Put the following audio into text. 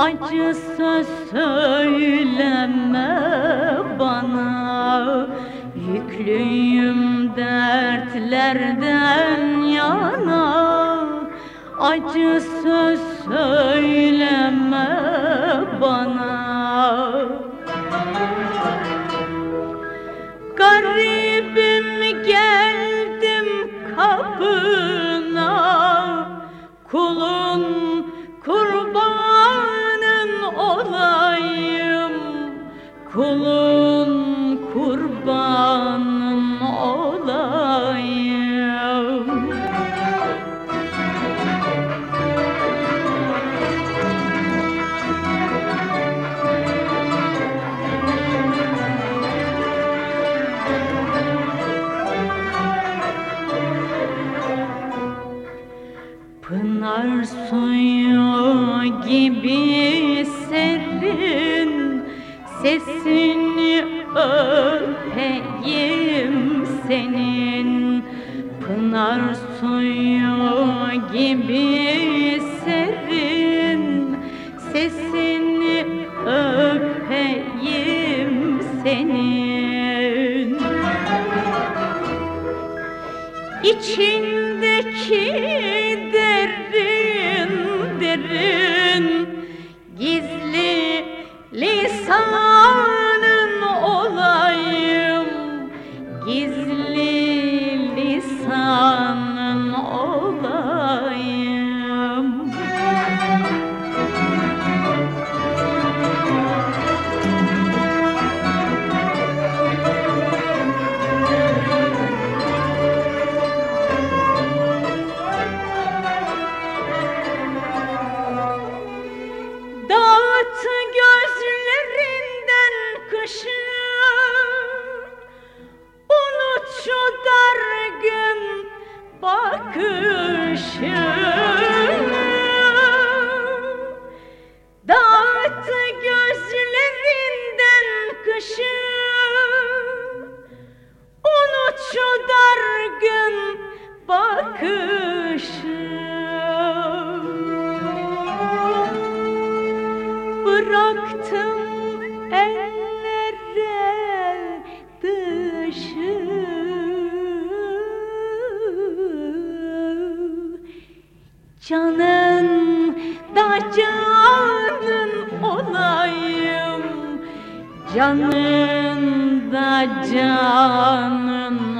Acı söz söyleme bana, yüklüyüm dertlerden yana. Acı söz söyleme bana. Garibim geldim kapına, kulun kurbanın olayım, kulun kurbanın olayım. Pınar suyu gibi serin, sesini öpeyim senin. Pınar suyu gibi serin, sesini öpeyim senin. İçindeki derin derin gizli lisanın olayım, gizli lisanın olayım. Dağıt gözlerinden kışı, unut şu dargın bakışı. Dağıt gözlerinden kışı, unut şu dargın bakışı. Bıraktım ellere dışı, canın da canın olayım, canın da canın